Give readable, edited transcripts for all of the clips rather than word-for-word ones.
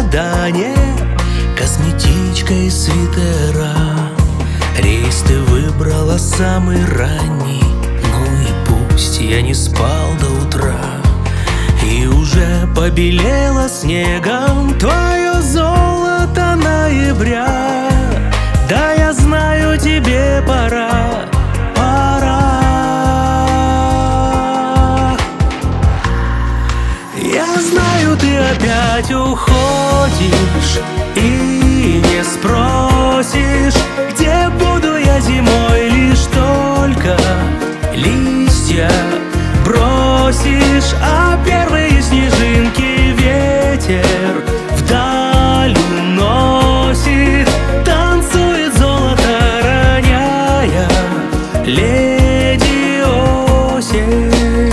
свидание, косметичка и свитера. Рейс ты выбрала самый ранний, ну и пусть я не спал до утра. И уже побелело снегом твое золото ноября. Да, я знаю, тебе пора, пора. Я знаю, ты опять уходишь и не спросишь, где буду я зимой, лишь только листья бросишь, а первые снежинки ветер вдаль уносит. Танцует золото, роняя леди осень.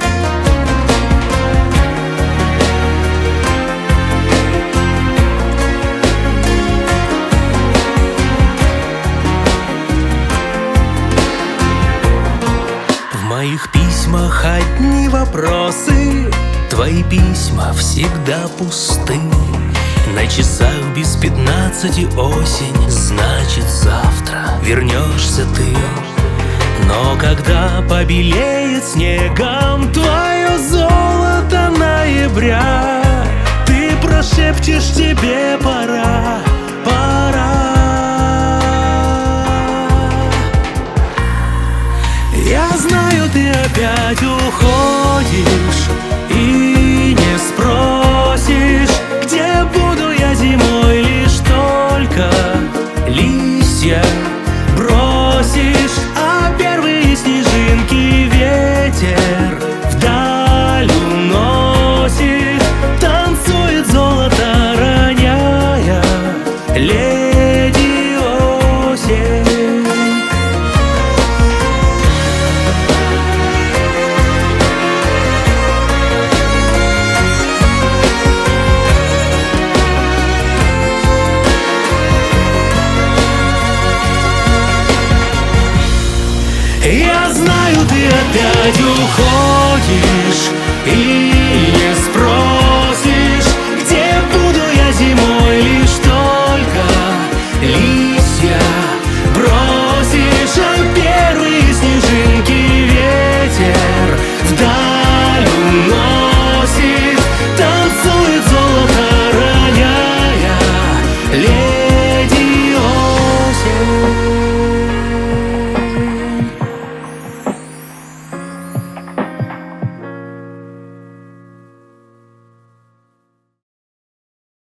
В моих письмах одни вопросы, твои письма всегда пусты. На часах без 15 осень, значит завтра вернешься ты. Но когда побелеет снегом твое золото ноября, ты прошепчешь, тебе пора, пора. Я знаю, ты опять уходишь и не спросишь, где буду я зимой, лишь только листья бросишь, а первые снежинки ветер вдаль уносит. Танцует золото, роняя леди осень. Я знаю, ты опять уходишь и